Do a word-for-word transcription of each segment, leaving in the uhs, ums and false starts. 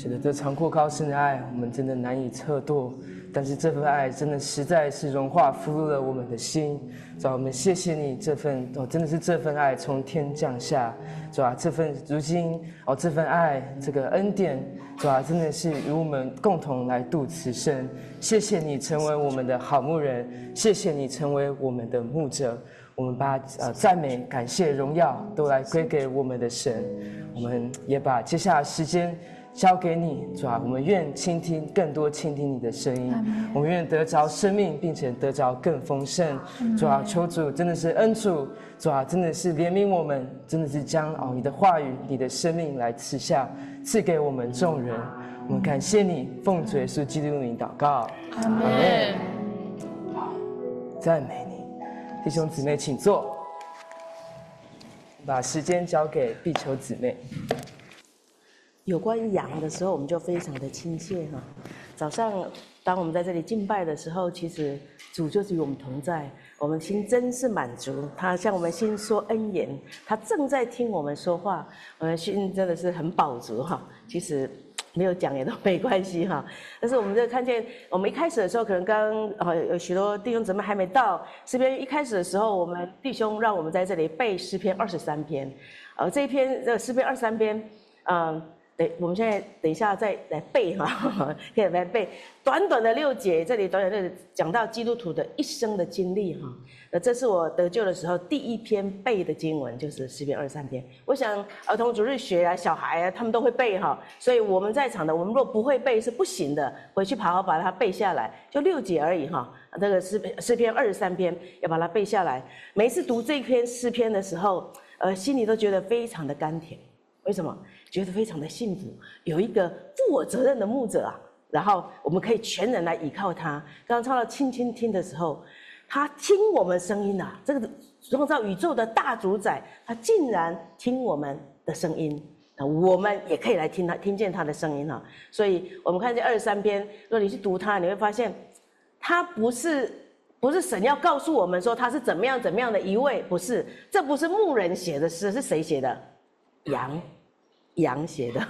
是的，这长阔高深的爱，我们真的难以测度。但是这份爱真的实在是融化俘虏了我们的心。主啊，我们谢谢你这份哦，真的是这份爱从天降下。主啊，这份如今哦，这份爱这个恩典，主啊，真的是与我们共同来度此生。谢谢你成为我们的好牧人，谢谢你成为我们的牧者。我们把呃赞美、感谢、荣耀都来归给我们的神。我们也把接下来时间交给你，主啊，我们愿倾听更多倾听你的声音，我们愿得着生命，并且得着更丰盛。主啊，求主真的是恩主，主啊，真的是怜悯我们，真的是将哦你的话语、你的生命来赐下，赐给我们众人。我们感谢你，奉主耶稣基督的名祷告， 阿门。 好，赞美你。弟兄姊妹请坐，把时间交给碧秋姊妹。 有关羊的时候，我们就非常的亲切哈。早上当我们在这里敬拜的时候，其实主就是与我们同在，我们心真是满足。他向我们心说恩言，他正在听我们说话，我们心真的是很饱足哈。其实没有讲也都没关系哈，但是我们就看见，我们一开始的时候，可能刚刚呃有许多弟兄姊妹还没到诗篇一开始的时候，我们弟兄让我们在这里背诗篇二十三篇，呃这一篇这诗篇二十三篇，嗯。对，我们现在等一下再来背哈，可以来背。短短的六节，这里短短的讲到基督徒的一生的经历哈。那这是我得救的时候第一篇背的经文，就是诗篇二十三篇。我想儿童主日学啊、小孩啊，他们都会背哈。所以我们在场的，我们若不会背是不行的，回去好好把它背下来，就六节而已哈。这个诗诗篇二十三篇要把它背下来。每一次读这篇诗篇的时候，呃，心里都觉得非常的甘甜。为什么？觉得非常的幸福，有一个负我责任的牧者啊，然后我们可以全人来依靠他。刚刚唱到轻轻听的时候，他听我们声音啊，这个创造宇宙的大主宰，他竟然听我们的声音，我们也可以来听他，听见他的声音啊。所以我们看这二十三篇，如果你去读它，你会发现，他不是不是神要告诉我们说他是怎么样怎么样的一位，不是，这不是牧人写的诗，是谁写的？羊。羊写的，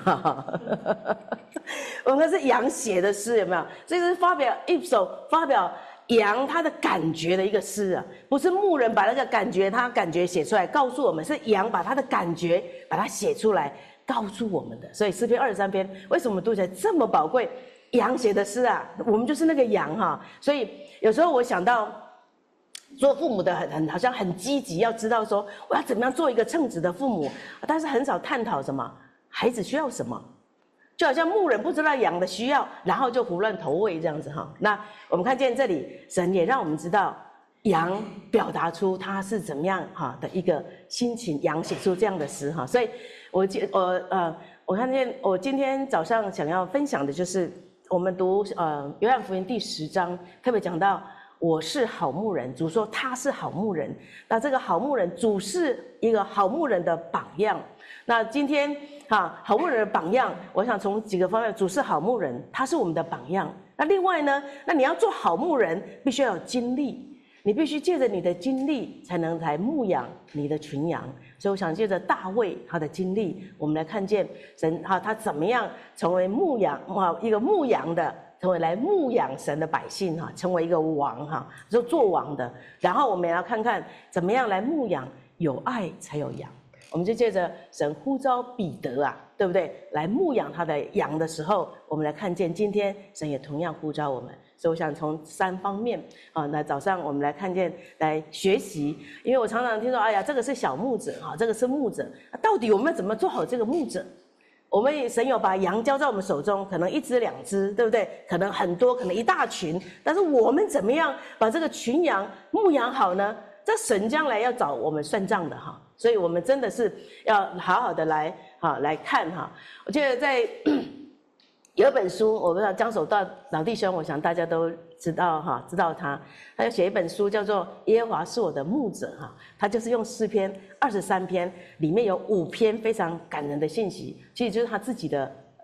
我们是羊写的诗，有没有？这是发表一首发表羊他的感觉的一个诗啊，不是牧人把那个感觉他感觉写出来告诉我们，是羊把他的感觉把它写出来告诉我们的。所以诗篇二十三篇为什么读起来这么宝贵？羊写的诗啊，我们就是那个羊哈。所以有时候我想到。做父母的很很好像很积极，要知道说我要怎么样做一个称职的父母，但是很少探讨什么孩子需要什么，就好像牧人不知道羊的需要，然后就胡乱投喂这样子哈。那我们看见这里，神也让我们知道羊表达出他是怎么样哈的一个心情，羊写出这样的诗哈。所以我我呃我看见我今天早上想要分享的就是我们读呃约翰福音第十章，特别讲到。我是好牧人，主说他是好牧人。那这个好牧人，主是一个好牧人的榜样。那今天哈，好牧人的榜样，我想从几个方面，主是好牧人，他是我们的榜样。那另外呢，那你要做好牧人，必须要有经历，你必须借着你的经历，才能来牧养你的群羊。所以我想借着大卫他的经历，我们来看见神哈，他怎么样成为牧羊啊，一个牧羊的。成为来牧养神的百姓哈，成为一个王哈，就做王的。然后我们也要看看怎么样来牧养，有爱才有羊。我们就借着神呼召彼得啊，对不对？来牧养他的羊的时候，我们来看见今天神也同样呼召我们。所以我想从三方面啊，那早上我们来看见来学习，因为我常常听说，哎呀，这个是小牧者哈，这个是牧者，到底我们怎么做好这个牧者？我们神有把羊交在我们手中，可能一只两只，对不对？可能很多，可能一大群。但是我们怎么样把这个群羊牧养好呢？这神将来要找我们算账的哈，所以我们真的是要好好的来哈来看哈。我记得在有一本书，我不知道江守道老弟兄，我想大家都知道哈，知道他，他就写一本书叫做《耶和华是我的牧者》哈，他就是用诗篇二十三篇里面有五篇非常感人的信息，其实就是他自己的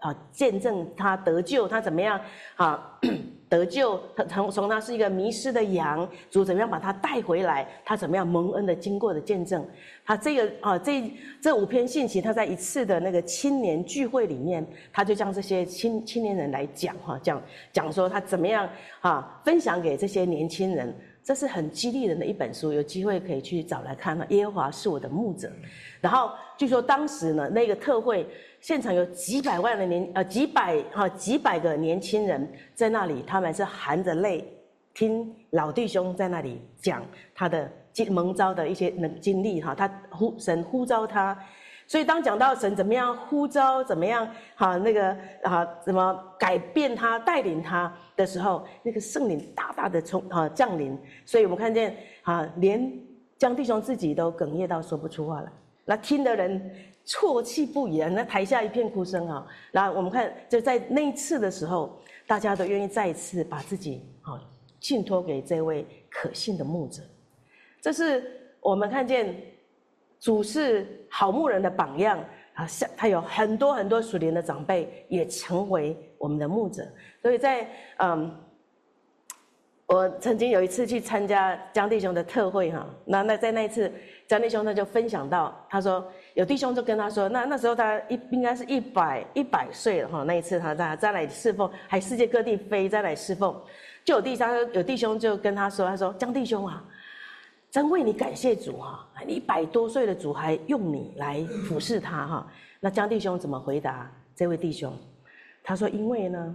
啊见证他得救，他怎么样啊得救，他从从他是一个迷失的羊，主怎么样把他带回来，他怎么样蒙恩的经过的见证。他这个啊这这五篇信息，他在一次的那个青年聚会里面，他就将这些青青年人来讲哈，讲讲说他怎么样啊分享给这些年轻人。这是很激励人的一本书，有机会可以去找来看。耶和华是我的牧者。然后据说当时呢，那个特会现场有几百万的年呃几百哈、啊、几百个年轻人在那里，他们是含着泪听老弟兄在那里讲他的蒙召的一些经历哈，他呼神呼召他。所以当讲到神怎么样呼召，怎么样哈那个啊怎么改变他带领他的时候，那个圣灵大大的从啊降临。所以我们看见啊连江弟兄自己都哽咽到说不出话来，那听的人啜泣不已啊，那台下一片哭声啊。然后我们看就在那一次的时候，大家都愿意再一次把自己啊信托给这位可信的牧者。这是我们看见主是好牧人的榜样啊，他有很多很多属灵的长辈也成为我们的牧者。所以在嗯，我曾经有一次去参加江弟兄的特会哈，那那在那一次江弟兄他就分享到，他说有弟兄就跟他说，那那时候他一应该是一百一百岁了哈，那一次他在在来侍奉，还世界各地飞在来侍奉，就有弟兄有弟兄就跟他说，他说江弟兄啊。真为你感谢主哈，你一百多岁的主还用你来服侍他哈。那江弟兄怎么回答这位弟兄？他说：“因为呢，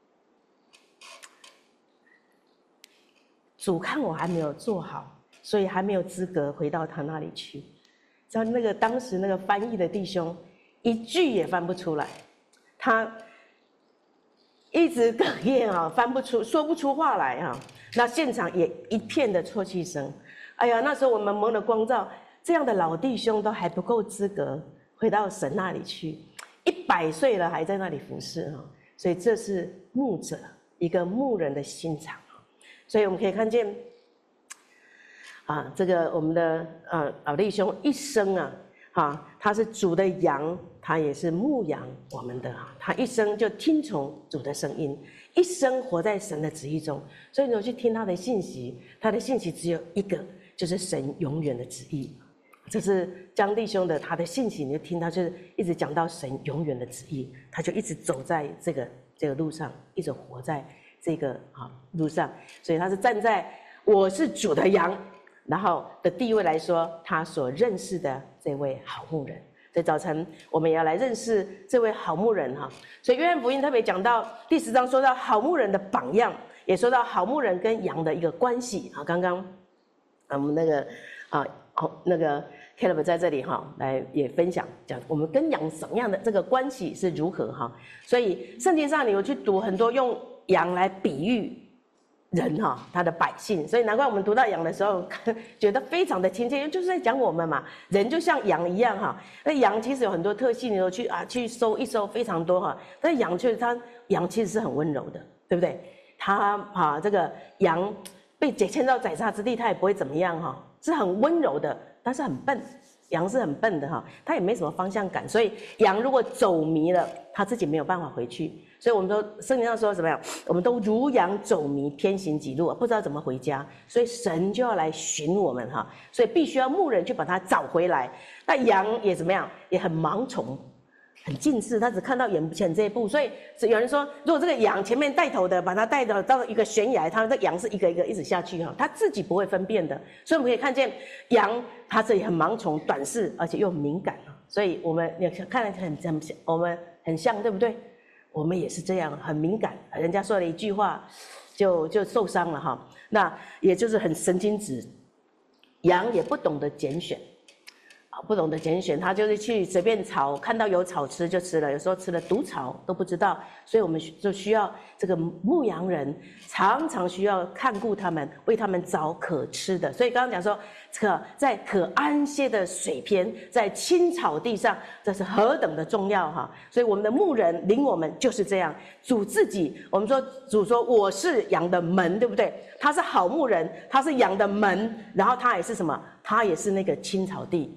主看我还没有做好，所以还没有资格回到他那里去。”知道那个当时那个翻译的弟兄一句也翻不出来，他一直哽咽啊，翻不出说不出话来啊。那现场也一片的啜泣声。哎呀，那时候我们蒙了光照，这样的老弟兄都还不够资格回到神那里去，一百岁了还在那里服侍哈，所以这是牧者一个牧人的心肠。所以我们可以看见，啊，这个我们的呃老弟兄一生啊，啊，他是主的羊，他也是牧羊我们的，他一生就听从主的声音，一生活在神的旨意中。所以你去听他的信息，他的信息只有一个。就是神永远的旨意，这是江弟兄的他的信息，你就听他就是一直讲到神永远的旨意，他就一直走在这个这个路上，一直活在这个啊路上，所以他是站在我是主的羊，然后的地位来说，他所认识的这位好牧人。所以早晨我们也要来认识这位好牧人哈。所以约翰福音特别讲到第十章，说到好牧人的榜样，也说到好牧人跟羊的一个关系啊。刚刚。我们那个啊，哦，那个 Caleb 在这里哈，来也分享讲我们跟羊什么样的这个关系是如何哈。所以圣经上你有去读很多用羊来比喻人哈，他的百姓，所以难怪我们读到羊的时候觉得非常的亲切，因为就是在讲我们嘛，人就像羊一样哈。那羊其实有很多特性，你都去啊去搜一搜非常多哈。但羊确实它羊其实是很温柔的，对不对？它啊这个羊。被解牵到宰杀之地，它也不会怎么样哈，是很温柔的，但是很笨。羊是很笨的哈，它也没什么方向感，所以羊如果走迷了，它自己没有办法回去。所以我们说圣经上说怎么样？我们都如羊走迷，偏行己路，不知道怎么回家。所以神就要来寻我们哈，所以必须要牧人去把它找回来。那羊也怎么样？也很盲从。很近视，他只看到眼前这一步，所以有人说，如果这个羊前面带头的把它带到到一个悬崖，它的羊是一个一个一直下去哈，它自己不会分辨的。所以我们可以看见羊，它这里很盲从、短视，而且又敏感。所以我们你看来很很我们很像，对不对？我们也是这样，很敏感。人家说了一句话，就就受伤了哈。那也就是很神经质，羊也不懂得拣选。不懂得拣选，他就是去随便草，看到有草吃就吃了，有时候吃了毒草都不知道，所以我们就需要这个牧羊人，常常需要看顾他们，为他们找可吃的。所以刚刚讲说，可在可安歇的水边，在青草地上，这是何等的重要哈！所以我们的牧人领我们就是这样，主自己，我们说主说我是羊的门，对不对？他是好牧人，他是羊的门，然后他也是什么？他也是那个青草地。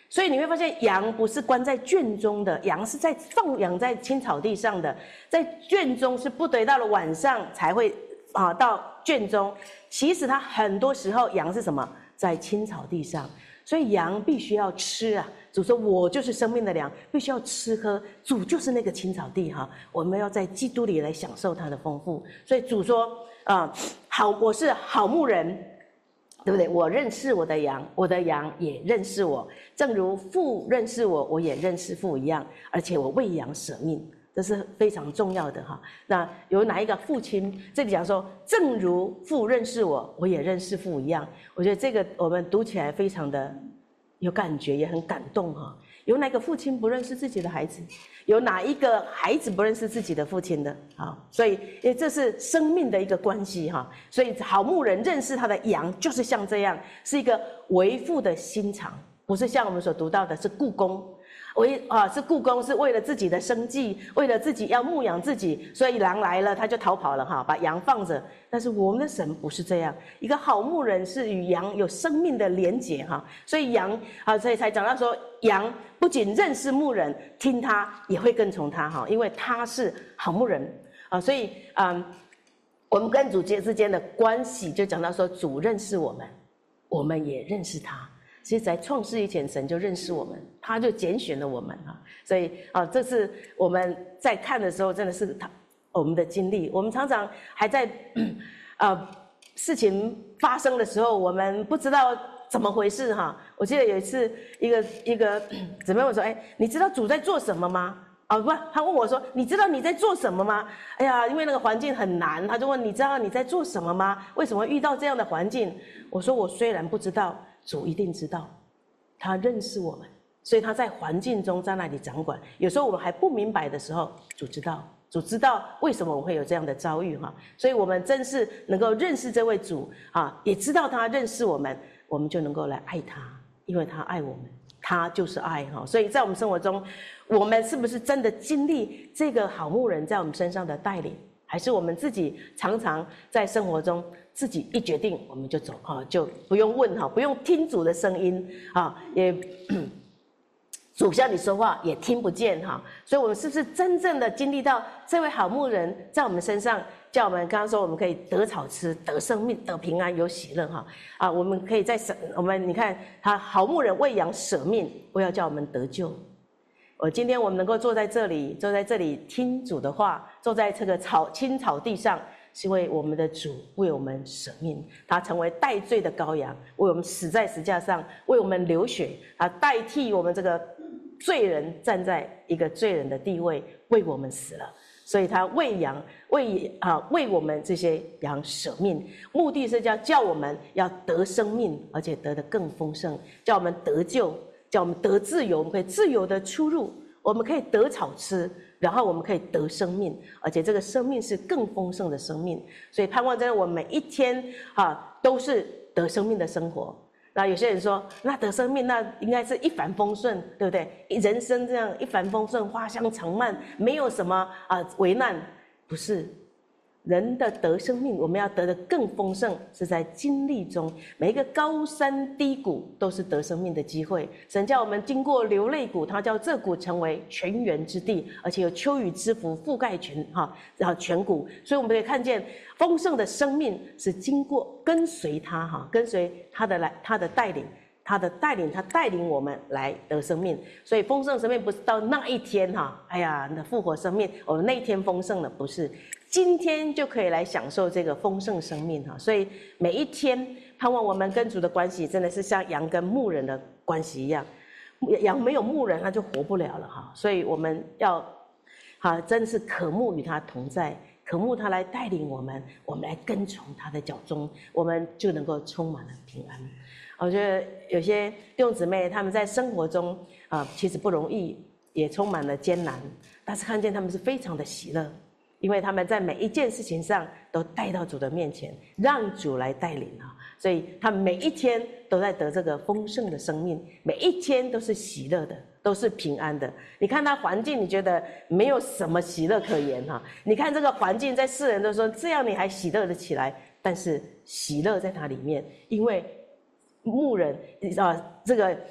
所以你会发现，羊不是关在圈中的，羊是在放养在青草地上的，在圈中是不得到了晚上才会啊到圈中。其实它很多时候羊是什么，在青草地上，所以羊必须要吃啊。主说：“我就是生命的粮，必须要吃喝。”主就是那个青草地哈，我们要在基督里来享受它的丰富。所以主说：“啊，好，我是好牧人，对不对？我认识我的羊，我的羊也认识我，正如父认识我，我也认识父一样。而且我为羊舍命。”这是非常重要的哈。那有哪一个父亲这里讲说，正如父认识我，我也认识父一样？我觉得这个我们读起来非常的有感觉，也很感动哈。有哪个父亲不认识自己的孩子？有哪一个孩子不认识自己的父亲的？啊，所以因为这是生命的一个关系哈。所以好牧人认识他的羊，就是像这样，是一个为父的心肠，不是像我们所读到的是雇工。为啊，是雇工是为了自己的生计，为了自己要牧养自己，所以狼来了他就逃跑了哈，把羊放着。但是我们的神不是这样，一个好牧人是与羊有生命的连结哈，所以羊啊，所以才讲到说，羊不仅认识牧人，听他也会跟从他哈，因为他是好牧人啊，所以嗯，我们跟主之间的关系就讲到说，主认识我们，我们也认识他。其实在创世以前，神就认识我们，他就拣选了我们啊，所以啊，这是我们在看的时候，真的是他我们的经历。我们常常还在呃事情发生的时候，我们不知道怎么回事哈。我记得有一次，一个一个姊妹问我说：“哎，你知道主在做什么吗？”啊，不，他问我说：“你知道你在做什么吗？”哎呀，因为那个环境很难，他就问：“你知道你在做什么吗？为什么遇到这样的环境？”我说：“我虽然不知道。”主一定知道，他认识我们，所以他在环境中在那里掌管。有时候我们还不明白的时候，主知道，主知道为什么我会有这样的遭遇哈。所以我们真是能够认识这位主啊，也知道他认识我们，我们就能够来爱他，因为他爱我们，他就是爱哈。所以在我们生活中，我们是不是真的经历这个好牧人在我们身上的带领，还是我们自己常常在生活中？自己一决定我们就走啊，就不用问哈，不用听主的声音啊，也主向你说话也听不见哈。所以我们是不是真正的经历到这位好牧人在我们身上，叫我们刚刚说我们可以得草吃，得生命，得平安，有喜乐哈啊，我们可以在我们你看他好牧人为羊舍命，不要叫我们得救。我今天我们能够坐在这里，坐在这里听主的话，坐在这个草青草地上。是为我们的主为我们舍命，他成为代罪的羔羊，为我们死在十架上，为我们流血，他代替我们这个罪人站在一个罪人的地位，为我们死了。所以他为羊为啊为我们这些羊舍命，目的是叫叫我们要得生命，而且得得更丰盛，叫我们得救，叫我们得自由，我们可以自由的出入，我们可以得草吃。然后我们可以得生命，而且这个生命是更丰盛的生命，所以盼望在我们每一天啊都是得生命的生活。那有些人说，那得生命那应该是一帆风顺，对不对？人生这样一帆风顺，花香长漫，没有什么啊危难，不是。人的得生命，我们要得的更丰盛，是在经历中，每一个高山低谷都是得生命的机会。神叫我们经过流泪谷，他叫这谷成为泉源之地，而且有秋雨之福覆盖全哈，然后全谷。所以我们可以看见丰盛的生命是经过跟随他哈，跟随他的来他的带领。他的带领，他带领我们来得生命，所以丰盛生命不是到那一天哈，哎呀，那复活生命，我们那一天丰盛了，不是，今天就可以来享受这个丰盛生命哈。所以每一天，盼望我们跟主的关系真的是像羊跟牧人的关系一样，羊没有牧人，他就活不了了哈。所以我们要，哈，真是渴慕与他同在，渴慕他来带领我们，我们来跟从他的脚中，我们就能够充满了平安。我觉得有些弟兄姊妹他们在生活中啊、呃，其实不容易，也充满了艰难，但是看见他们是非常的喜乐，因为他们在每一件事情上都带到主的面前，让主来带领啊，所以他们每一天都在得这个丰盛的生命，每一天都是喜乐的，都是平安的。你看他环境，你觉得没有什么喜乐可言哈？你看这个环境，在世人都说这样你还喜乐得起来，但是喜乐在它里面，因为牧人啊，这个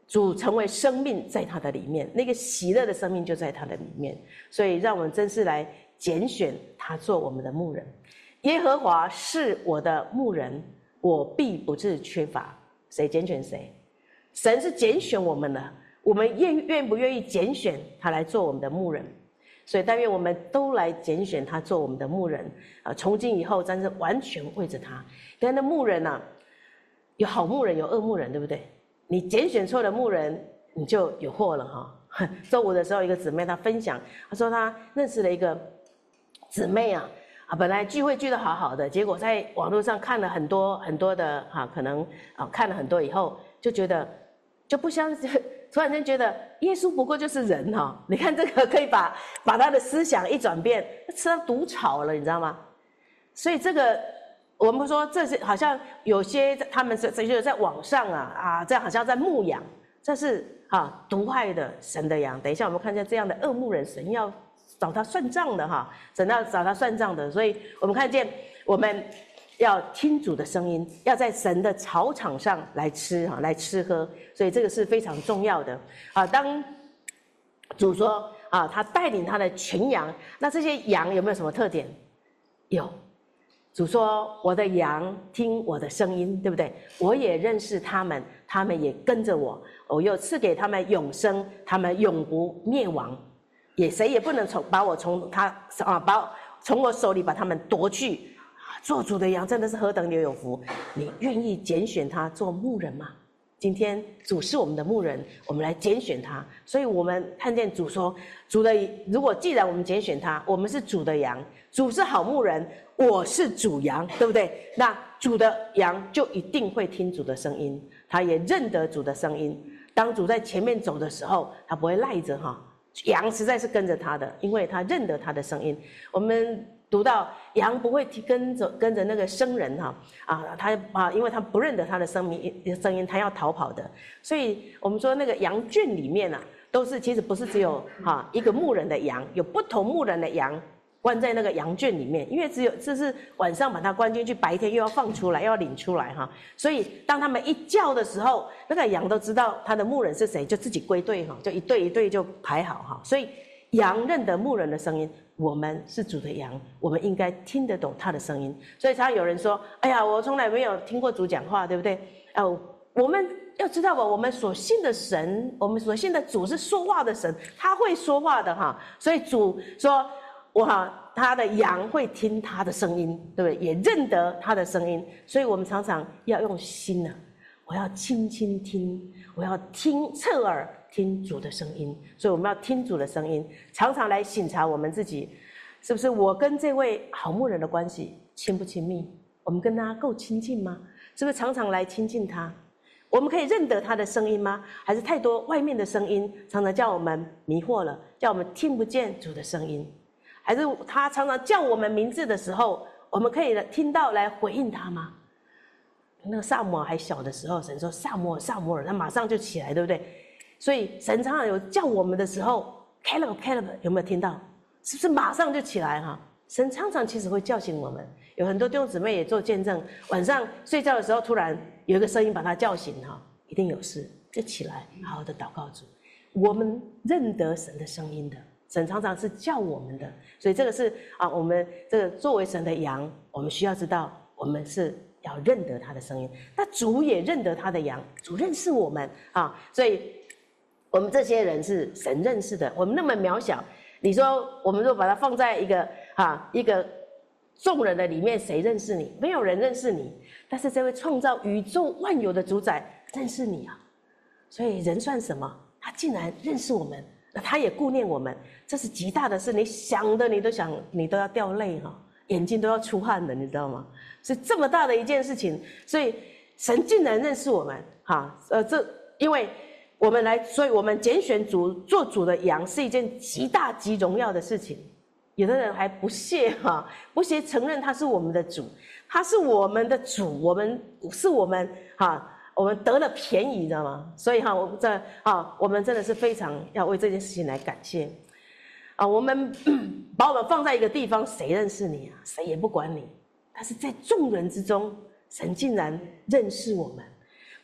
主成为生命在他的里面，那个喜乐的生命就在他的里面。所以让我们真是来拣选他做我们的牧人。耶和华是我的牧人，我必不致缺乏。谁拣选谁？神是拣选我们的，我们愿愿不愿意拣选他来做我们的牧人？所以但愿我们都来拣选他做我们的牧人啊！从今以后，真是完全为着他。但那牧人啊，有好牧人，有恶牧人，对不对？你拣选错了牧人，你就有祸了哈。周五的时候，一个姊妹她分享，她说她认识了一个姊妹啊，啊，本来聚会聚得好好的，结果在网络上看了很多很多的哈、啊，可能啊看了很多以后，就觉得就不相信。突然间觉得耶稣不过就是人哈、哦，你看这个可以把把他的思想一转变，吃到毒草了，你知道吗？所以这个我们说这是好像有些他们是就是在网上啊啊，这样好像在牧养，这是啊毒害的神的羊。等一下我们看见这样的恶牧人，神要找他算账的哈，神要找他算账的。所以我们看见我们要听主的声音，要在神的草场上来吃哈，来吃喝，所以这个是非常重要的啊。当主说啊，他带领他的群羊，那这些羊有没有什么特点？有。主说：“我的羊听我的声音，对不对？我也认识他们，他们也跟着我。我又赐给他们永生，他们永不灭亡，也谁也不能从把我从他啊，把从我手里把他们夺去。”做主的羊真的是何等的有福！你愿意拣选他做牧人吗？今天主是我们的牧人，我们来拣选他。所以我们看见主说：“主的，如果既然我们拣选他，我们是主的羊，主是好牧人，我是主羊，对不对？那主的羊就一定会听主的声音，他也认得主的声音。当主在前面走的时候，他不会赖着哈，羊实在是跟着他的，因为他认得他的声音。我们读到羊不会跟着跟着那个生人哈啊，他啊，因为他不认得他的声音声音，他要逃跑的。所以我们说那个羊圈里面啊，都是其实不是只有哈一个牧人的羊，有不同牧人的羊关在那个羊圈里面，因为只有这是晚上把它关进去，白天又要放出来，又要领出来哈。所以当他们一叫的时候，那个羊都知道他的牧人是谁，就自己归队哈，就一队一队就排好哈。所以羊认得牧人的声音。我们是主的羊，我们应该听得懂他的声音。所以常常有人说：“哎呀，我从来没有听过主讲话，对不对？”哦，我们要知道吧，我们所信的神，我们所信的主是说话的神，他会说话的哈。所以主说：“我哈，他的羊会听他的声音，对不对？也认得他的声音。”所以我们常常要用心呢、啊，我要轻轻听，我要听侧耳。听主的声音，所以我们要听主的声音，常常来省察我们自己，是不是我跟这位好牧人的关系亲不亲密？我们跟他够亲近吗？是不是常常来亲近他？我们可以认得他的声音吗？还是太多外面的声音常常叫我们迷惑了，叫我们听不见主的声音？还是他常常叫我们名字的时候，我们可以听到来回应他吗？那个撒母耳还小的时候，神说撒母耳撒母耳，他马上就起来，对不对？所以神常常有叫我们的时候 Caleb Caleb 有没有听到？是不是马上就起来哈？神常常其实会叫醒我们，有很多弟兄姊妹也做见证，晚上睡觉的时候突然有一个声音把他叫醒哈，一定有事，就起来好好的祷告主。我们认得神的声音的，神常常是叫我们的，所以这个是啊，我们这个作为神的羊，我们需要知道我们是要认得他的声音。那主也认得他的羊，主认识我们啊，所以我们这些人是神认识的，我们那么渺小，你说我们若把它放在一个啊一个众人的里面，谁认识你？没有人认识你，但是这位创造宇宙万有的主宰认识你啊！所以人算什么？他竟然认识我们，那他也顾念我们，这是极大的事。你想的你都想，你都要掉泪哈，眼睛都要出汗的，你知道吗？是这么大的一件事情，所以神竟然认识我们哈，呃，这因为。我们来，所以我们拣选主做主的羊是一件极大极荣耀的事情。有的人还不屑哈，不屑承认他是我们的主，他是我们的主，我们是我们哈，我们得了便宜，知道吗？所以哈，我们这啊，我们真的是非常要为这件事情来感谢啊。我们把我们放在一个地方，谁认识你啊？谁也不管你。但是在众人之中，神竟然认识我们。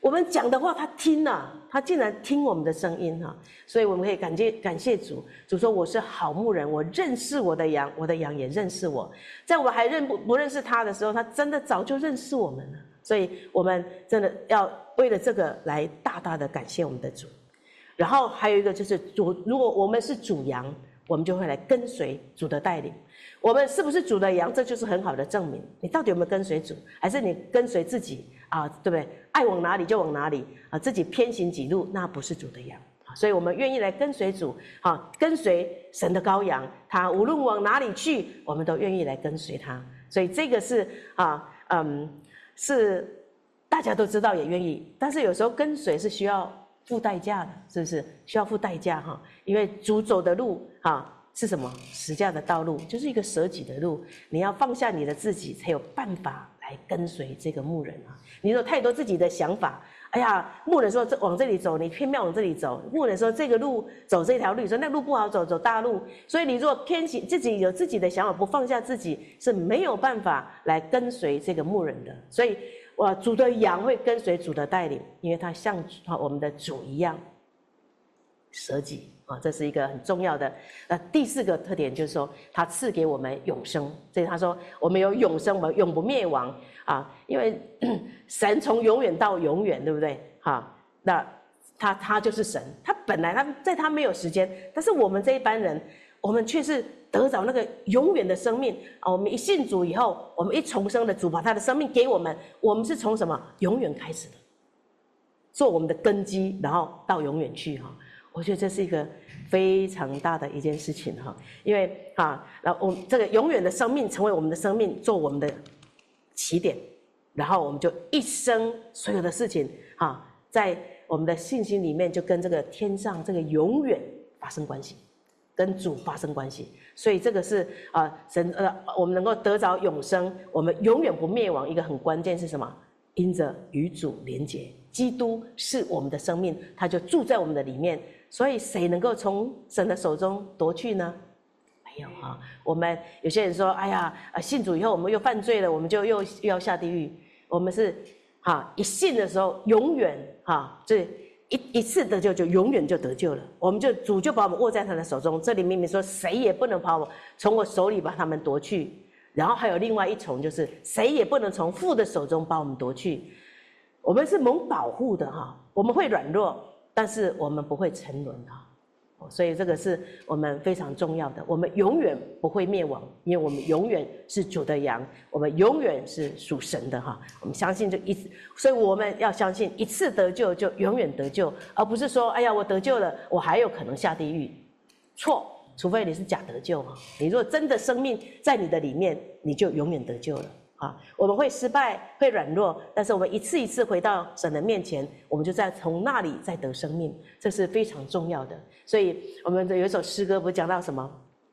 我们讲的话他听啊，他竟然听我们的声音哈，所以我们可以感谢感谢主。主说我是好牧人，我认识我的羊，我的羊也认识我。在我们还认不不认识他的时候，他真的早就认识我们了。所以我们真的要为了这个来大大的感谢我们的主。然后还有一个就是主，如果我们是主羊，我们就会来跟随主的带领。我们是不是主的羊，这就是很好的证明。你到底有没有跟随主，还是你跟随自己啊？对不对？爱往哪里就往哪里啊，自己偏行己路，那不是主的羊。所以我们愿意来跟随主，啊，跟随神的羔羊，他无论往哪里去，我们都愿意来跟随他。所以这个是啊，嗯，是大家都知道也愿意，但是有时候跟随是需要付代价的，是不是？需要付代价哈，因为主走的路哈是什么？十架的道路，就是一个舍己的路，你要放下你的自己，才有办法来跟随这个牧人啊。你有太多自己的想法，哎呀，牧人说这往这里走，你偏偏往这里走；牧人说这个路走这条路，你说那路不好走，走大路。所以你如果偏行自己有自己的想法，不放下自己，是没有办法来跟随这个牧人的。所以，我主的羊会跟随主的带领，因为他像我们的主一样舍己啊，这是一个很重要的。那第四个特点就是说，他赐给我们永生。所以他说，我们有永生，我们永不灭亡啊，因为神从永远到永远，对不对？哈，那他他就是神，他本来他在他没有时间，但是我们这一般人，我们却是得着那个永远的生命啊！我们一信主以后，我们一重生的主把他的生命给我们，我们是从什么永远开始的，做我们的根基，然后到永远去哈。我觉得这是一个非常大的一件事情哈，因为啊，然后我们这个永远的生命成为我们的生命，做我们的起点，然后我们就一生所有的事情啊，在我们的信心里面就跟这个天上这个永远发生关系，跟主发生关系。所以这个是啊，神呃，我们能够得着永生，我们永远不灭亡。一个很关键是什么？因着与主连结，基督是我们的生命，他就住在我们的里面。所以谁能够从神的手中夺去呢？没有啊！我们有些人说：“哎呀，信主以后我们又犯罪了，我们就又又要下地狱。”我们是哈一信的时候，永远哈这一一次得救就永远就得救了。我们就主就把我们握在他的手中。这里明明说谁也不能把我从我手里把他们夺去。然后还有另外一重，就是谁也不能从父的手中把我们夺去。我们是蒙保护的哈，我们会软弱，但是我们不会沉沦哈。所以这个是我们非常重要的，我们永远不会灭亡，因为我们永远是主的羊，我们永远是属神的哈。我们相信就一，所以我们要相信一次得救就永远得救，而不是说哎呀我得救了，我还有可能下地狱。错，除非你是假得救哈。你如果真的生命在你的里面，你就永远得救了。啊，我们会失败，会软弱，但是我们一次一次回到神的面前，我们就再从那里再得生命，这是非常重要的。所以我们有一首诗歌不是讲到什么？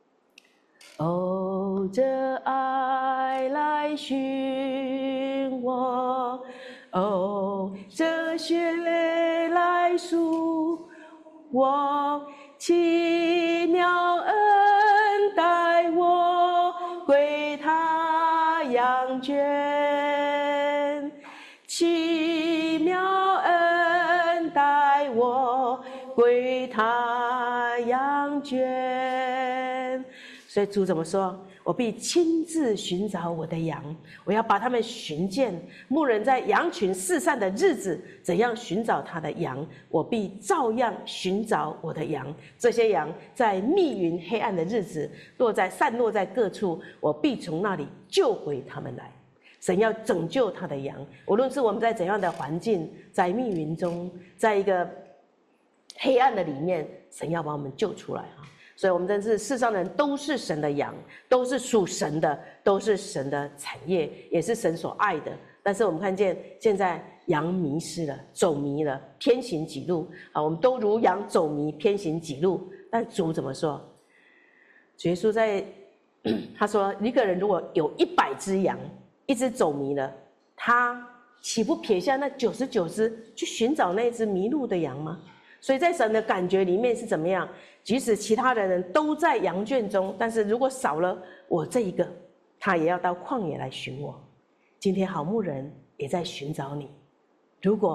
哦，这爱来寻我，哦，这血来赎我，奇妙恩待我，归他羊圈，奇妙恩待我，归他羊圈。所以主怎么说？我必亲自寻找我的羊，我要把他们寻见。牧人在羊群四散的日子，怎样寻找他的羊，我必照样寻找我的羊。这些羊在密云黑暗的日子，落在散落在各处，我必从那里救回他们来。神要拯救他的羊，无论是我们在怎样的环境，在密云中，在一个黑暗的里面，神要把我们救出来啊！所以我们真是世上的人都是神的羊，都是属神的，都是神的产业，也是神所爱的。但是我们看见现在羊迷失了，走迷了，偏行己路啊！我们都如羊走迷，偏行己路。但主怎么说？主耶稣在他说，一个人如果有一百只羊，一只走迷了，他岂不撇下那九十九只去寻找那只迷路的羊吗？所以在神的感觉里面是怎么样？即使其他的人都在羊圈中，但是如果少了我这一个，他也要到旷野来寻我。今天好牧人也在寻找你。如果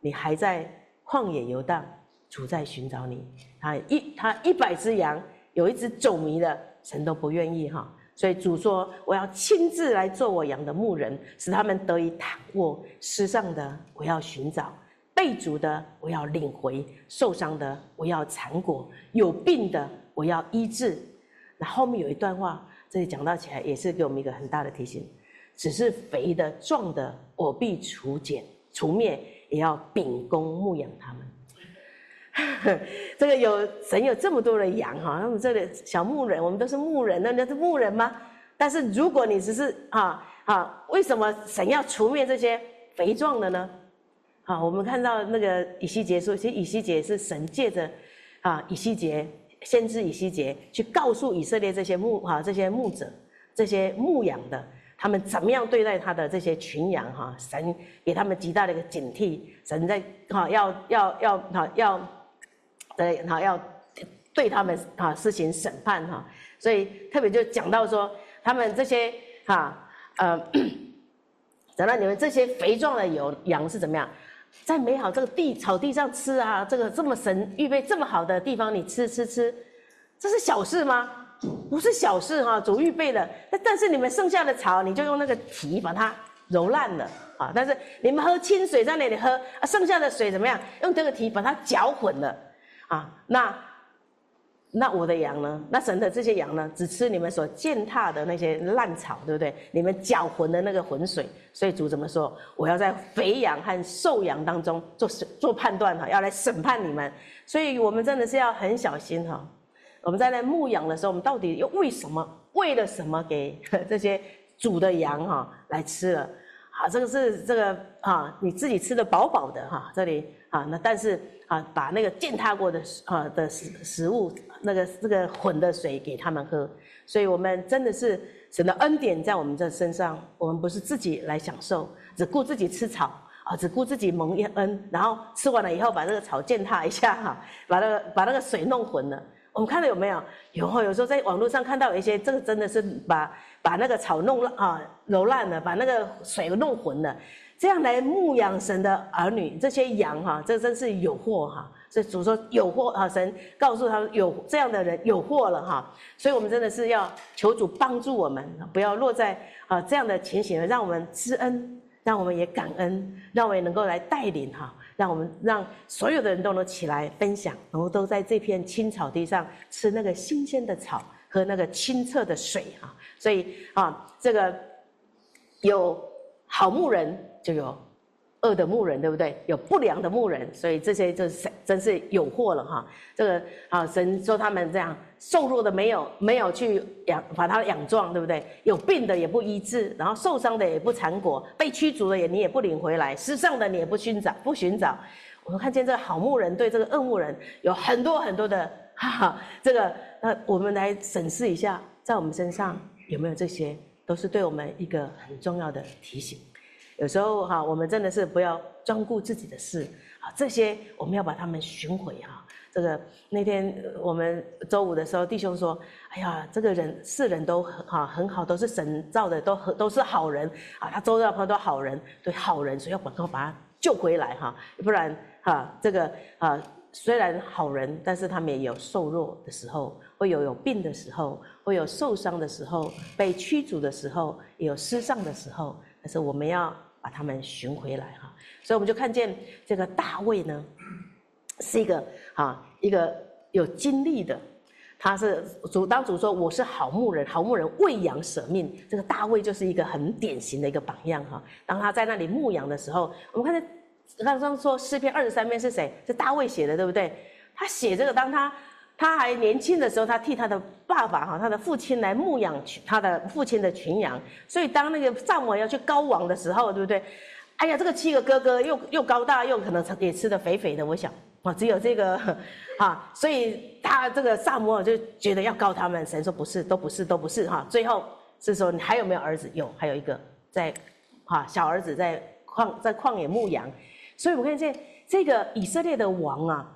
你还在旷野游荡，主在寻找你。他一他一百只羊，有一只走迷了，神都不愿意哈。所以主说：“我要亲自来做我羊的牧人，使他们得以躺卧。失丧的，我要寻找；被逐的，我要领回；受伤的，我要缠裹；有病的，我要医治。”那后面有一段话，这里讲到起来也是给我们一个很大的提醒：只是肥的、壮的，我必除减、除灭，也要秉公牧养他们。这个有神有这么多的羊哈，那么这里小牧人，我们都是牧人，那你是牧人吗？但是如果你只是啊啊，为什么神要除灭这些肥壮的呢？啊，我们看到那个以西结书，其实以西结是神借着啊以西结先知以西结去告诉以色列这些牧啊这些牧者、这些牧养的，他们怎么样对待他的这些群羊哈？神给他们极大的一个警惕，神在哈要要要哈要。对，好，要对他们啊施行审判哈，所以特别就讲到说，他们这些哈呃，讲到你们这些肥壮的有羊是怎么样，在美好这个地草地上吃啊，这个这么神预备这么好的地方，你吃吃吃，这是小事吗？不是小事哈，主预备的。但是你们剩下的草，你就用那个蹄把它揉烂了啊。但是你们喝清水在那里喝啊，剩下的水怎么样？用这个蹄把它搅混了。啊，那那我的羊呢？那神的这些羊呢？只吃你们所践踏的那些烂草，对不对？你们搅浑的那个浑水。所以主怎么说？我要在肥羊和瘦羊当中做做判断哈，要来审判你们。所以我们真的是要很小心哈。我们在那牧养的时候，我们到底又为什么？为了什么给这些主的羊哈来吃了？啊，这个是这个啊，你自己吃的饱饱的哈，这里啊，那但是。啊，把那个践踏过的啊的食食物，那个这个混的水给他们喝，所以我们真的是神的恩典在我们这身上，我们不是自己来享受，只顾自己吃草啊，只顾自己蒙恩，然后吃完了以后把这个草践踏一下哈，把那个把那个水弄混了。我们看到有没有？有，有时候在网络上看到有一些，这个真的是把把那个草弄烂啊，揉烂了，把那个水弄混了。这样来牧养神的儿女，这些羊哈，这真是有祸哈。所以主说有祸啊，神告诉他们有这样的人有祸了哈。所以我们真的是要求主帮助我们，不要落在啊这样的情形，让我们知恩，让我们也感恩，让我们也能够来带领哈，让我们让所有的人都能起来分享，然后都在这片青草地上吃那个新鲜的草，喝那个清澈的水哈。所以啊，这个有好牧人。就有恶的牧人，对不对？有不良的牧人，所以这些就是真是有祸了哈。这个啊，神说他们这样瘦弱的没有没有去养把他养壮，对不对？有病的也不医治，然后受伤的也不缠裹，被驱逐的也你也不领回来，失丧的你也不寻找不寻找。我们看见这个好牧人对这个恶牧人有很多很多的哈哈，这个那我们来审视一下，在我们身上有没有这些，都是对我们一个很重要的提醒。有时候哈，我们真的是不要专顾自己的事啊，这些我们要把他们寻回哈。这个那天我们周五的时候，弟兄说：“哎呀，这个人世人都哈很好，都是神造的，都都是好人啊。他周遭朋友都好人，对好人，所以要把把他救回来哈，不然哈这个啊虽然好人，但是他们也有瘦弱的时候，会有有病的时候，会有受伤的时候，被驱逐的时候，也有失丧的时候，但是我们要。”把他们寻回来哈，所以我们就看见这个大卫呢，是一个啊一个有经历的，他是主当主说我是好牧人，好牧人为羊舍命，这个大卫就是一个很典型的一个榜样哈。当他在那里牧羊的时候，我们看见刚刚说诗篇二十三篇是谁？是大卫写的，对不对？他写这个，当他他还年轻的时候，他替他的爸爸哈，他的父亲来牧养他的父亲的群羊。所以当那个撒母耳要去高王的时候，对不对？哎呀，这个七个哥哥又又高大，又可能也吃得肥肥的。我想啊，只有这个啊，所以他这个撒母耳就觉得要告他们。神说不是，都不是，都不是哈。最后是说你还有没有儿子？有，还有一个在啊，小儿子在旷在旷野牧羊。所以我看见这个以色列的王啊。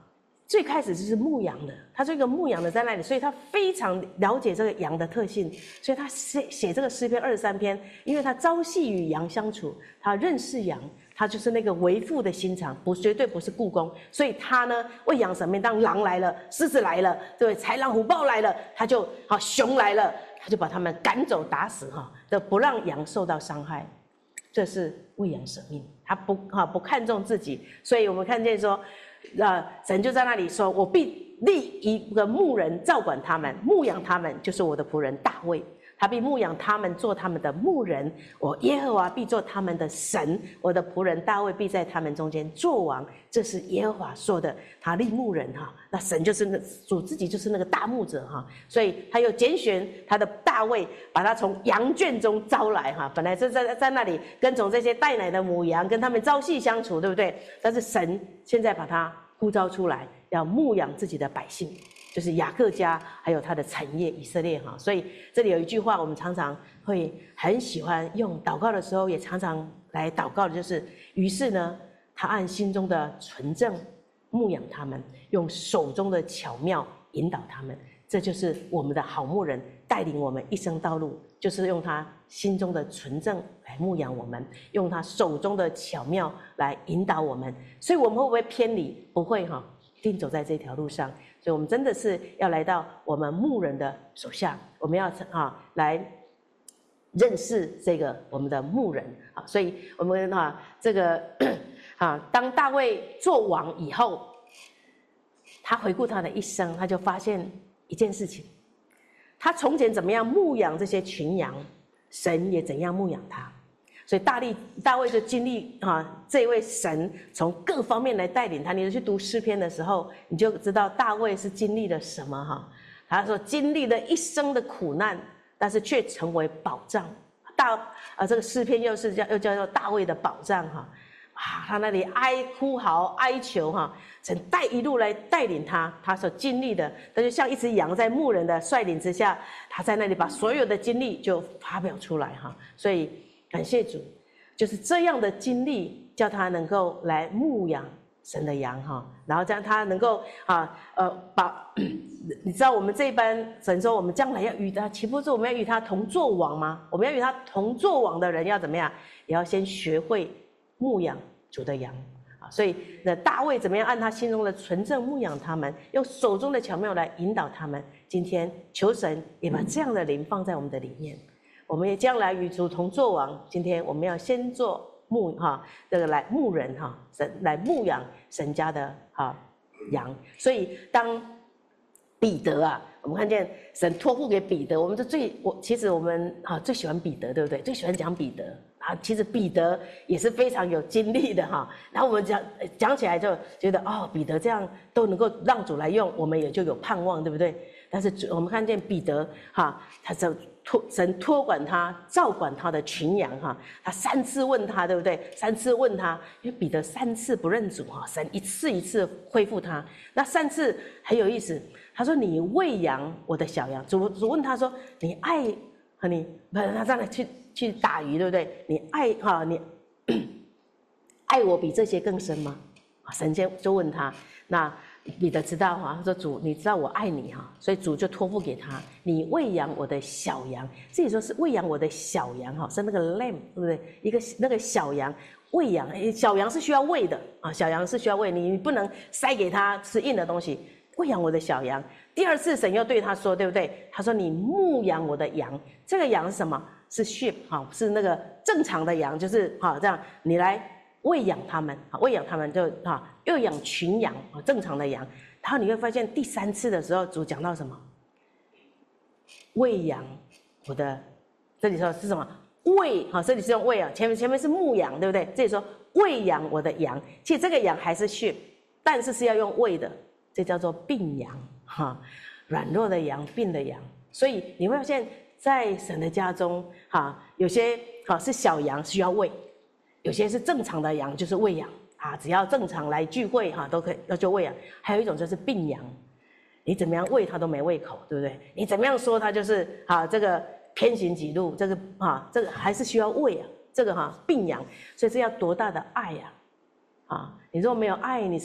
最开始就是牧羊的，他是一个牧羊的在那里，所以他非常了解这个羊的特性，所以他写写这个诗篇二十三篇，因为他朝夕与羊相处，他认识羊，他就是那个为父的心肠，不绝对不是雇工，所以他呢为羊舍命。当狼来了，狮子来了，对，豺狼虎豹来了，他就好熊来了，他就把他们赶走打死哈，都不让羊受到伤害。这是为羊舍命，他不哈不看重自己，所以我们看见说。呃，神就在那里说：“我必立一个牧人照管他们，牧养他们，就是我的仆人大卫。他必牧养他们，做他们的牧人。我耶和华必做他们的神，我的仆人大卫必在他们中间作王。”这是耶和华说的，他立牧人哈。那神就是那主自己就是那个大牧者哈，所以他又拣选他的大卫，把他从羊圈中招来哈。本来是在在那里跟从这些带奶的母羊，跟他们朝夕相处，对不对？但是神现在把他呼召出来，要牧养自己的百姓，就是雅各家，还有他的产业以色列哈。所以这里有一句话，我们常常会很喜欢用，祷告的时候也常常来祷告的，就是于是呢，他按心中的纯正牧养他们，用手中的巧妙引导他们。这就是我们的好牧人带领我们一生道路，就是用他心中的纯正来牧养我们，用他手中的巧妙来引导我们。所以我们会不会偏离？不会哈，一定走在这条路上。所以我们真的是要来到我们牧人的手下，我们要啊来认识这个我们的牧人啊。所以我们啊这个啊，当大卫做王以后，他回顾他的一生，他就发现一件事情：他从前怎么样牧养这些群羊，神也怎样牧养他。所以大力大卫就经历啊，这位神从各方面来带领他。你去读诗篇的时候，你就知道大卫是经历了什么哈。他说经历了一生的苦难，但是却成为保障。大啊，这个诗篇又是叫又叫做大卫的保障哈。啊，他那里哀哭嚎哀求哈，神带一路来带领他，他所经历的，他就像一只羊在牧人的率领之下，他在那里把所有的经历就发表出来哈。所以感谢主，就是这样的经历，叫他能够来牧养神的羊哈，然后这样他能够啊呃把，你知道我们这一班神说我们将来要与他，岂不是我们要与他同作王吗？我们要与他同作王的人要怎么样？也要先学会牧养主的羊啊。所以那大卫怎么样按他心中的纯正牧养他们，用手中的巧妙来引导他们。今天求神也把这样的灵放在我们的里面。我们也将来与主同作王。今天我们要先做牧哈，这个来牧人哈，神来牧养神家的哈羊。所以当彼得啊，我们看见神托付给彼得，我们就最我其实我们啊最喜欢彼得，对不对？最喜欢讲彼得啊。其实彼得也是非常有经历的哈。然后我们讲讲起来就觉得哦，彼得这样都能够让主来用，我们也就有盼望，对不对？但是我们看见彼得哈，他就托神托管他，照管他的群羊哈。他三次问他，对不对？三次问他，因为彼得三次不认主哈，神一次一次恢复他。那三次很有意思，他说：“你喂养我的小羊。”主主问他说：“你爱和你不？他这样去去打鱼，对不对？你爱哈你爱我比这些更深吗？”神就就问他，那彼得知道哈，他说：“主，你知道我爱你哈，所以主就托付给他，你喂养我的小羊。”这里说是喂养我的小羊哈，是那个 lamb， 对不对？一个那个小羊喂养，小羊是需要喂的啊，小羊是需要喂，你不能塞给他吃硬的东西。喂养我的小羊。第二次神又对他说，对不对？他说：“你牧养我的羊。”这个羊是什么？是 sheep 哈，是那个正常的羊，就是哈这样，你来喂养他们，喂养他们就哈，又养群羊啊，正常的羊。然后你会发现第三次的时候，主讲到什么？喂养我的，这里说是什么？喂，哈，这里是用喂啊，前面前面是牧养，对不对？这里说喂养我的羊，其实这个羊还是 sheep， 但是是要用喂的，这叫做病羊哈，软弱的羊，病的羊。所以你会发现在神的家中哈，有些哈是小羊需要喂。有些是正常的羊，就是喂养啊，只要正常来聚会哈，都可以，那就喂养。还有一种就是病羊，你怎么样喂它都没胃口，对不对？你怎么样说它就是啊，这个偏行己路，这个啊，这个还是需要喂啊，这个哈病羊，所以这要多大的爱呀！啊，你如果没有爱，你是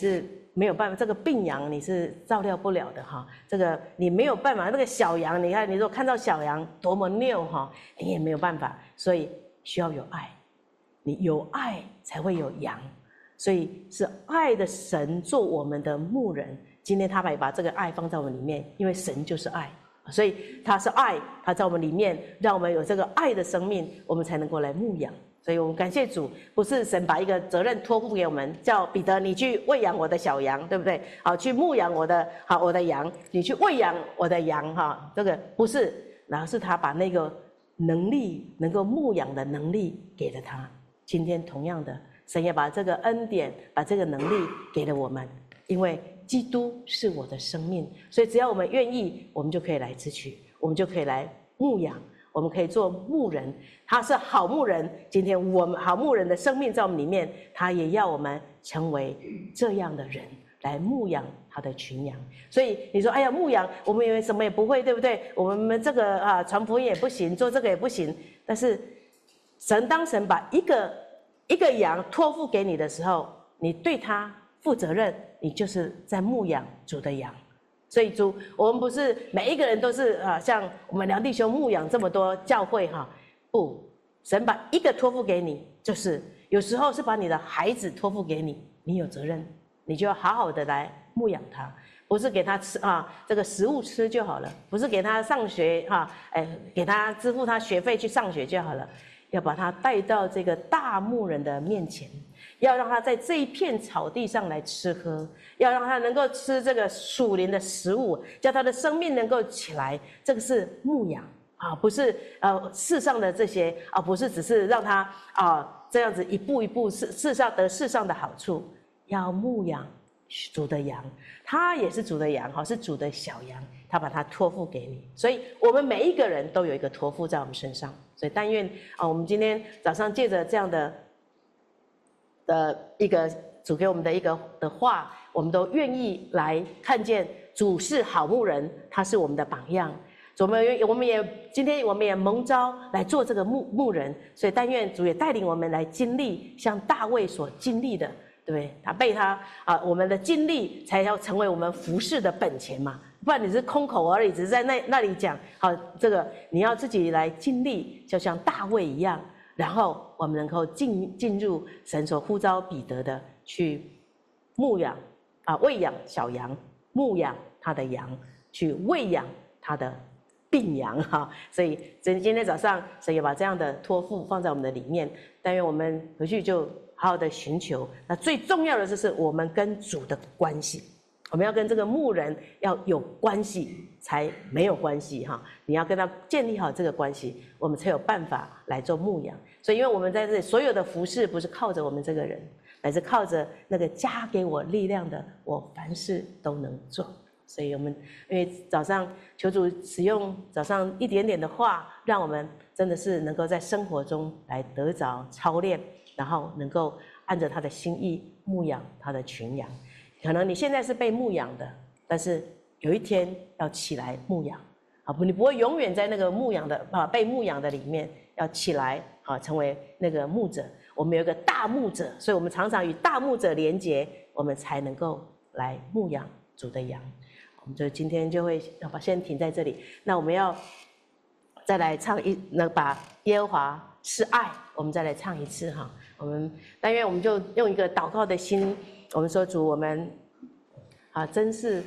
没有办法，这个病羊你是照料不了的哈，这个你没有办法。那个小羊，你看，你如果看到小羊多么拗哈，你也没有办法，所以需要有爱，你有爱才会有羊，所以是爱的神做我们的牧人。今天他把把这个爱放在我们里面，因为神就是爱，所以他是爱，他在我们里面，让我们有这个爱的生命，我们才能够来牧养。所以我们感谢主，不是神把一个责任托付给我们，叫彼得你去喂养我的小羊，对不对？好，去牧养我的好我的羊，你去喂养我的羊哈，这个不是，然后是他把那个能力能够牧养的能力给了他。今天同样的，神也把这个恩典，把这个能力给了我们，因为基督是我的生命，所以只要我们愿意，我们就可以来支取，我们就可以来牧养。我们可以做牧人，他是好牧人。今天我们好牧人的生命在我们里面，他也要我们成为这样的人，来牧养他的群羊。所以你说，哎呀，牧羊，我们以为什么也不会，对不对？我们这个啊，传福音也不行，做这个也不行。但是神当神把一个一个羊托付给你的时候，你对他负责任，你就是在牧养主的羊。所以主，我们不是每一个人都是啊，像我们梁弟兄牧养这么多教会哈，不，神把一个托付给你，就是有时候是把你的孩子托付给你，你有责任，你就要好好的来牧养他，不是给他吃啊这个食物吃就好了，不是给他上学哈，哎，给他支付他学费去上学就好了，要把他带到这个大牧人的面前。要让他在这一片草地上来吃喝，要让他能够吃这个属灵的食物，叫他的生命能够起来。这个是牧养啊，不是呃世上的这些啊，不是只是让他啊这样子一步一步世世上得世上的好处。要牧养主的羊，他也是主的羊哈，是主的小羊，他把他托付给你。所以我们每一个人都有一个托付在我们身上。所以但愿啊，我们今天早上借着这样的。的一个主给我们的一个的话，我们都愿意来看见主是好牧人，他是我们的榜样。我们我们也今天我们也蒙召来做这个牧牧人，所以但愿主也带领我们来经历像大卫所经历的，对不对？他被他啊，我们的经历才要成为我们服事的本钱嘛，不然你是空口而已，只是在那那里讲，好，这个你要自己来经历，就像大卫一样。然后我们能够进进入神所呼召彼得的去牧养啊，喂养小羊，牧养他的羊，去喂养他的病羊哈。所以今天早上神也把这样的托付放在我们的里面，但愿我们回去就好好的寻求。那最重要的就是我们跟主的关系，我们要跟这个牧人要有关系，才没有关系哈。你要跟他建立好这个关系，我们才有办法来做牧养。所以因为我们在这里所有的服事不是靠着我们这个人，乃是靠着那个加给我力量的，我凡事都能做。所以我们因为早上求主使用早上一点点的话，让我们真的是能够在生活中来得着操练，然后能够按着他的心意牧养他的群羊。可能你现在是被牧养的，但是有一天要起来牧养啊！不，你不会永远在那个牧养的啊被牧养的里面，要起来啊，成为那个牧者。我们有一个大牧者，所以我们常常与大牧者连结，我们才能够来牧养主的羊。我们就今天就会要把先停在这里。那我们要再来唱一，那把耶和华是爱，我们再来唱一次哈。我们但愿我们就用一个祷告的心。我们说主，我们啊，真是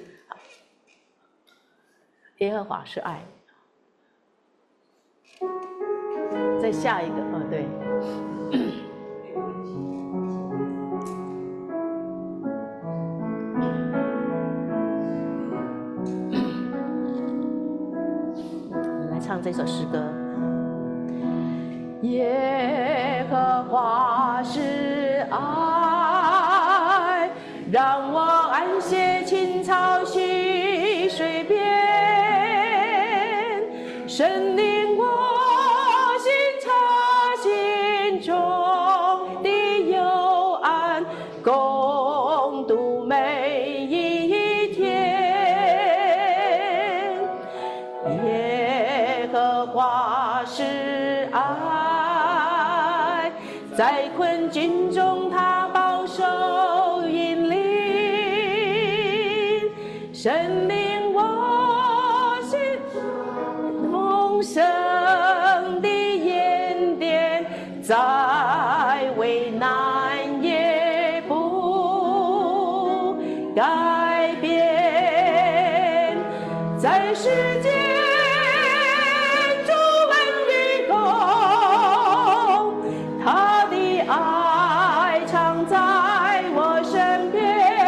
耶和华是爱。再下一个啊、哦，对，我们来唱这首诗歌。耶和华是爱，让我安歇青草溪水边，神领我心察心中的幽暗，共度每一天。耶和华是爱，在困境中他保守引领， 生的恩典，再为难也不改变，在世间主恩与共，他的爱常在我身边，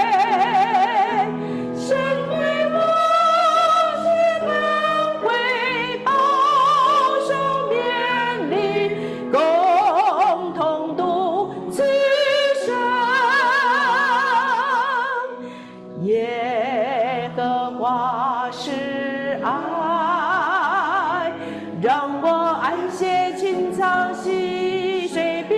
神对我是恩惠，保守勉励，共同度此生。耶和华是爱，让我安歇青草溪水边，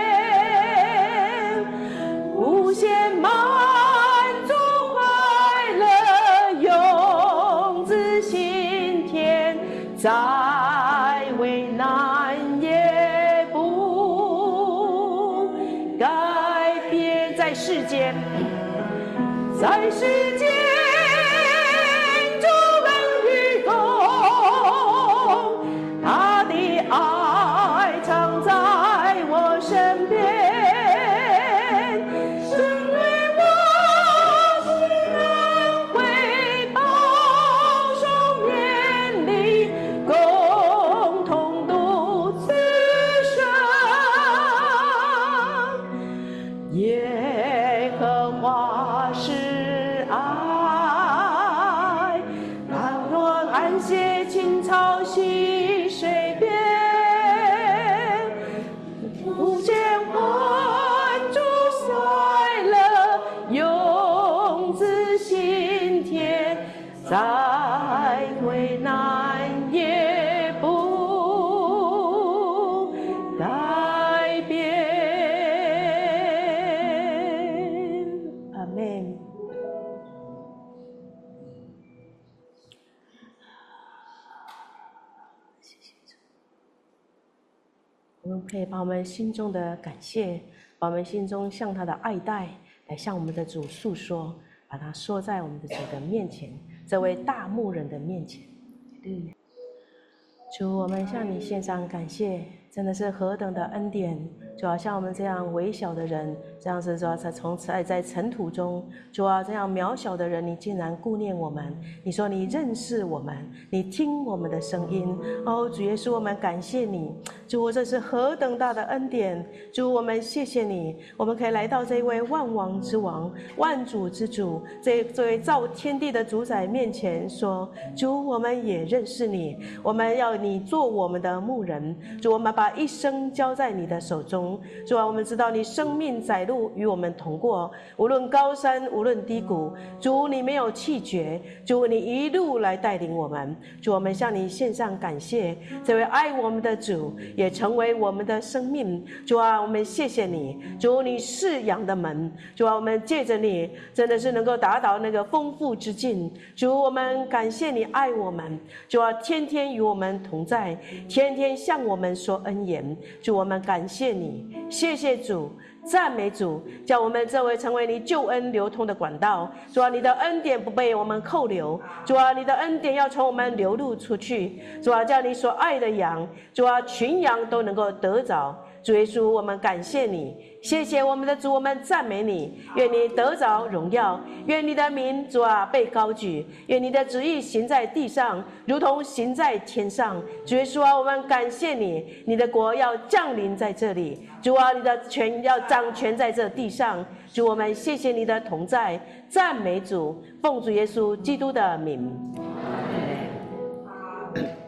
无限满足快乐，永自心田，再为难也不改变，在世间，在世间主恩与共，他的爱常在我身边，神对我是恩惠，保守勉励，共同度此生。耶和华是爱，让我安歇青草溪水边，无限欢祝快乐，永自心田，再为难也不改变。阿们。我们可以把我们心中的感谢，把我们心中向他的爱戴，来向我们的主诉说，把它说在我们的主的面前，这位大牧人的面前。主，我们向你献上感谢，真的是何等的恩典！主啊，像我们这样微小的人，这样子主啊，在从在在尘土中，主啊，这样渺小的人，你竟然顾念我们。你说你认识我们，你听我们的声音。哦，主耶稣，我们感谢你。主，这是何等大的恩典！主，我们谢谢你，我们可以来到这位万王之王、万主之主，这这位造天地的主宰面前说：主，我们也认识你，我们要你做我们的牧人。主，我们把一生交在你的手中。主啊，我们知道你生命载路与我们同过，无论高山，无论低谷，主，你没有弃绝，主，你一路来带领我们。主，我们向你献上感谢，这位爱我们的主也成为我们的生命。主啊，我们谢谢你。主，你是羊的门。主啊，我们借着你真的是能够达到那个丰富之境。主，我们感谢你爱我们。主啊，天天与我们同在，天天向我们说恩言。主，我们感谢你，谢谢主，赞美主，叫我们这位成为你救恩流通的管道。主啊，你的恩典不被我们扣留。主啊，你的恩典要从我们流露出去。主啊，叫你所爱的羊，主啊，群羊都能够得着。主耶稣，我们感谢你，谢谢我们的主，我们赞美你。愿你得着荣耀，愿你的名，主啊，被高举，愿你的旨意行在地上，如同行在天上。主耶稣啊，我们感谢你，你的国要降临在这里。主啊，你的权要掌权在这地上。主，我们谢谢你的同在，赞美主，奉主耶稣基督的名。阿们。